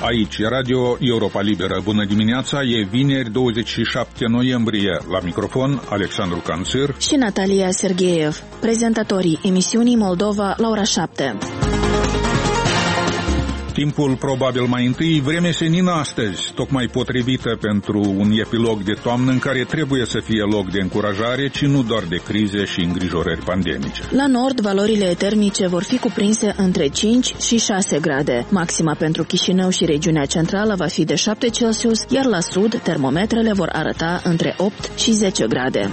Aici e Radio Europa Liberă. Bună dimineața, e vineri 27 noiembrie. La microfon Alexandru Canțir și Natalia Sergeev, prezentatorii emisiunii Moldova la ora 7. Timpul probabil mai întâi, vreme senină astăzi, tocmai potrivită pentru un epilog de toamnă în care trebuie să fie loc de încurajare, ci nu doar de crize și îngrijorări pandemice. La nord, valorile termice vor fi cuprinse între 5 și 6 grade. Maxima pentru Chișinău și regiunea centrală va fi de 7 Celsius, iar la sud, termometrele vor arăta între 8 și 10 grade.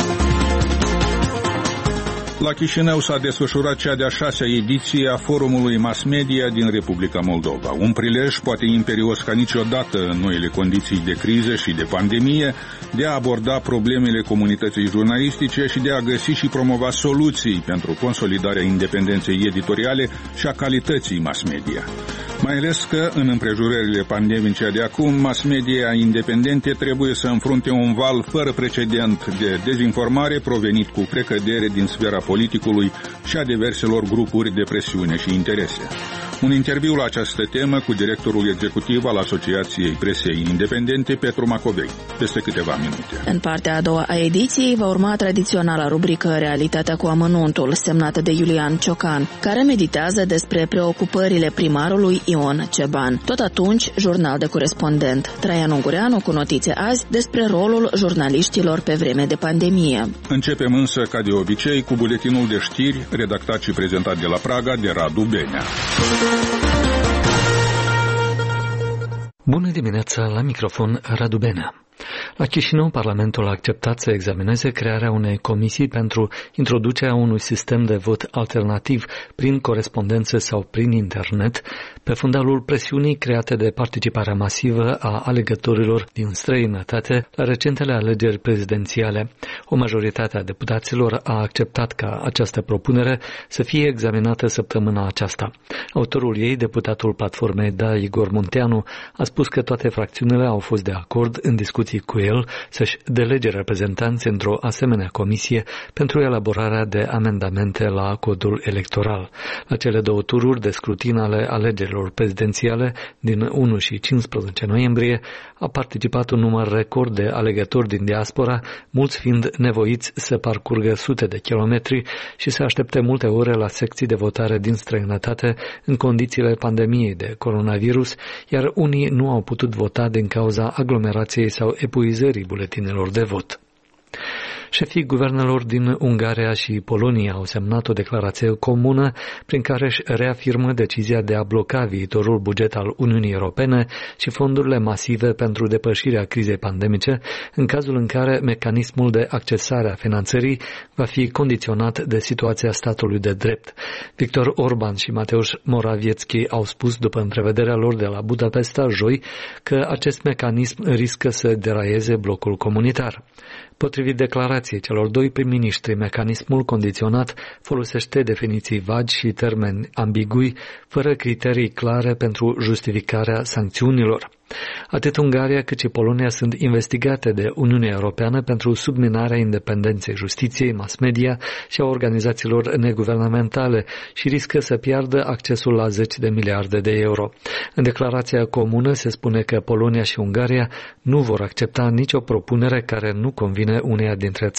La Chișinău s-a desfășurat cea de-a 6-a ediție a Forumului Mass Media din Republica Moldova. Un prilej poate imperios ca niciodată în noile condiții de criză și de pandemie, de a aborda problemele comunității jurnalistice și de a găsi și promova soluții pentru consolidarea independenței editoriale și a calității mass media. Mai ales că, în împrejurările pandemice de acum, mass media independente trebuie să înfrunte un val fără precedent de dezinformare provenit cu precădere din sfera politicului și a diverselor grupuri de presiune și interese. Un interviu la această temă cu directorul executiv al Asociației Presei Independente, Petru Macovei, peste câteva minute. În partea a doua a ediției va urma tradiționala rubrică Realitatea cu amănuntul, semnată de Iulian Ciocan, care meditează despre preocupările primarului Ion Ceban. Tot atunci, jurnal de corespondent. Traian Ungureanu cu notițe azi despre rolul jurnaliștilor pe vreme de pandemie. Începem însă, ca de obicei, cu buletinul de știri, redactat și prezentat de la Praga de Radu Benea. Bună dimineața, la microfon Radu Benea. La Chișinău, Parlamentul a acceptat să examineze crearea unei comisii pentru introducerea unui sistem de vot alternativ prin corespondență sau prin internet, pe fundalul presiunii create de participarea masivă a alegătorilor din străinătate la recentele alegeri prezidențiale. O majoritate a deputaților a acceptat ca această propunere să fie examinată săptămâna aceasta. Autorul ei, deputatul Platformei Da, Igor Munteanu, a spus că toate fracțiunile au fost de acord în discuții cu el să-și delege reprezentanți într-o asemenea comisie pentru elaborarea de amendamente la codul electoral. La cele două tururi de scrutin ale alegerilor prezidențiale din 1 și 15 noiembrie a participat un număr record de alegători din diaspora, mulți fiind nevoiți să parcurgă sute de kilometri și să aștepte multe ore la secții de votare din străinătate în condițiile pandemiei de coronavirus, iar unii nu au putut vota din cauza aglomerației sau epuizării buletinelor de vot. Șefii guvernelor din Ungaria și Polonia au semnat o declarație comună prin care își reafirmă decizia de a bloca viitorul buget al Uniunii Europene și fondurile masive pentru depășirea crizei pandemice, în cazul în care mecanismul de accesare a finanțării va fi condiționat de situația statului de drept. Victor Orban și Mateusz Morawiecki au spus după întrevederea lor de la Budapesta joi că acest mecanism riscă să deraieze blocul comunitar. Potrivit declarației celor doi prim-ministri, mecanismul condiționat folosește definiții vagi și termeni ambigui, fără criterii clare pentru justificarea sancțiunilor. Atât Ungaria cât și Polonia sunt investigate de Uniunea Europeană pentru subminarea independenței justiției, mass media și a organizațiilor neguvernamentale și riscă să piardă accesul la 10 de miliarde de euro. În declarația comună se spune că Polonia și Ungaria nu vor accepta nicio propunere care nu convine uneia dintre